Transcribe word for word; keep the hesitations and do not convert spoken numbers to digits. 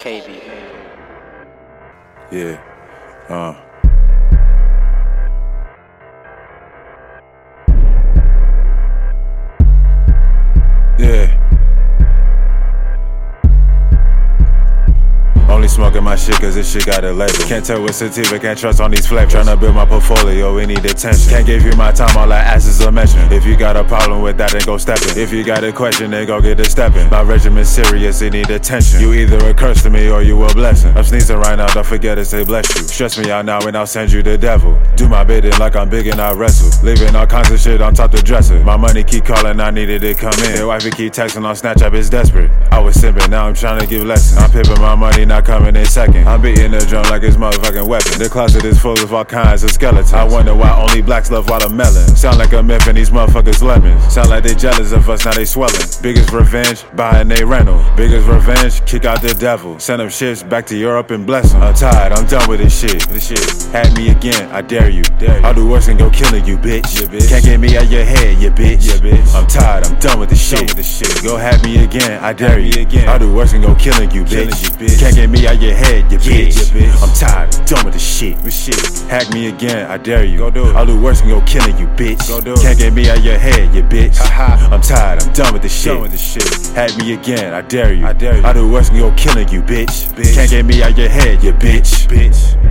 K B. Yeah. Uh. Yeah. Only smoking my shit cause this shit got a label. Can't tell with sativa, can't trust on these flavors. Tryna build my portfolio, we need attention. Can't give you my time, all that ass is a mention. If you got a problem with that, then go step it. If you got a question, then go get a steppin'. My regimen's serious, it need attention. You either a curse to me or you a blessing. I'm sneezing right now, don't forget to say bless you. Stress me out now and I'll send you the devil. Do my bidding like I'm big and I wrestle. Leaving all kinds of shit on top the dresser. My money keep calling, I needed it come in. Your wifey keep texting on Snapchat, it's desperate. I was simping, now I'm trying to give lessons. I'm pimping my money, not coming in second. I'm beating the drum like it's motherfucking weapon. The closet is full of all kinds of skeletons. I wonder why only blacks love watermelon. Sound like a myth and these motherfuckers lemons. Sound like they jealous of us, now they swelling. Biggest revenge, buying they rental. Biggest revenge, kick out the devil. Send them shits back to Europe and bless them. I'm tired, I'm done with this shit. This shit. Had me again, I dare you. Dare you. I'll do worse than go killing you, bitch. Yeah, bitch. Can't get me out your head, you bitch. Yeah, bitch. I'm tired, I'm done with this shit. With this shit. Go have me again, I dare you. Again. I'll do worse than go killing you, bitch. Killing you, bitch. Can't get me out your head, you bitch. Yeah, bitch. I'm tired, I'm done with this shit. This shit. Hack me again, I dare you. Go do it. I'll do worse than go killing you, bitch. Go do it. Can't get me out your head, you bitch. Ha-ha. I'm tired, I'm done with this shit. Done with this shit. Hack me again, I dare you. I dare you. I'll do worse than go killing you, bitch. bitch. Can't get me out your head, you bitch. Bitch.